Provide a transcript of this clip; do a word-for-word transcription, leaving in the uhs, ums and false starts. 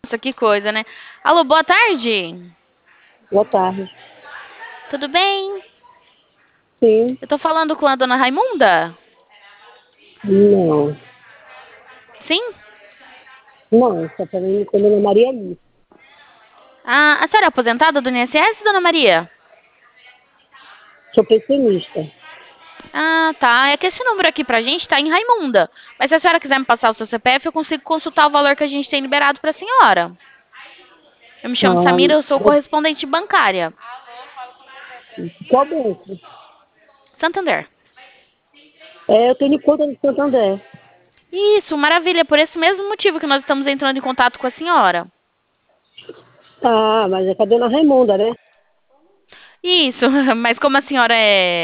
Nossa, que coisa, né? Alô, boa tarde. Boa tarde. Tudo bem? Sim, Eu tô falando com a dona Raimunda? não. Sim? Não, está falando com a Dona Maria Alice. Ah, a senhora é aposentada do I N S S, dona Maria? Sou pensionista. Ah, tá. É que esse número aqui pra gente tá em Raimunda. Mas se a senhora quiser me passar o seu C P F, eu consigo consultar o valor que a gente tem liberado pra senhora. Eu me chamo Ah, Samira, eu sou correspondente bancária. qual banco? Santander. É, eu tenho conta no Santander. Isso, maravilha. Por esse mesmo motivo que nós estamos entrando em contato com a senhora. Ah, mas é com a Dona Raimunda, né? Isso, mas como a senhora é